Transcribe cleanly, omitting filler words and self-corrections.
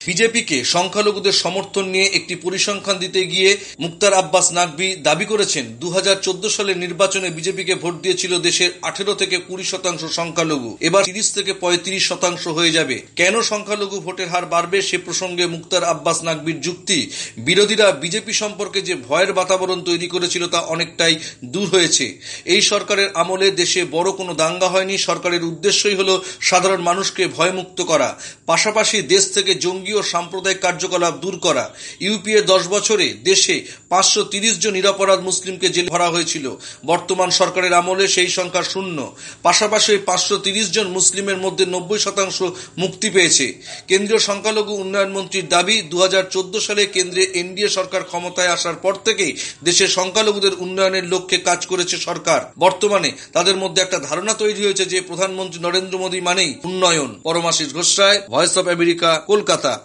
বিজেপিকে সংখ্যালঘুদের সমর্থন নিয়ে একটি পরিসংখ্যান দিতে গিয়ে মুক্তার আব্বাস নাকভি দাবি করেছেন 2014 সালের নির্বাচনে বিজেপিকে ভোট দিয়েছিল দেশের 18 থেকে 20% সংখ্যালঘু। এবার 30 থেকে 35% হয়ে যাবে। কেন সংখ্যালঘু ভোটের হার বাড়বে সে প্রসঙ্গে মুক্তার আব্বাস নাকভির যুক্তি, বিরোধীরা বিজেপি সম্পর্কে যে ভয়ের বাতাবরণ তৈরি করেছিল তা অনেকটাই দূর হয়েছে। এই সরকারের আমলে দেশে বড় কোনো দাঙ্গা হয়নি। সরকারের উদ্দেশ্যই হলো সাধারণ মানুষকে ভয়মুক্ত করা, পাশাপাশি দেশ থেকে জঙ্গি ও সাম্প্রদায়িক কার্যকলাপ দূর করা। ইউপিএ 10 বছরে দেশে 530 জন নিরপরাধ মুসলিমকে জেলে ভরা হয়েছিল। বর্তমান সরকারের আমলে সেই সংখ্যা শূন্য। পাশাপাশি 530 জন মুসলিমের মধ্যে 90% মুক্তি পেয়েছে। কেন্দ্রীয় সংখ্যালঘু উন্নয়ন মন্ত্রীর দাবি, 2014 সালে কেন্দ্রে এনডিএ সরকার ক্ষমতায় আসার পর থেকেই দেশের সংখ্যালঘুদের উন্নয়নের লক্ষ্যে কাজ করেছে সরকার। বর্তমানে তাদের মধ্যে একটা ধারণা তৈরি হয়েছে যে প্রধানমন্ত্রী নরেন্দ্র মোদী মানেই উন্নয়ন। Paramashis Ghosh Roy, voice of America, Kolkata.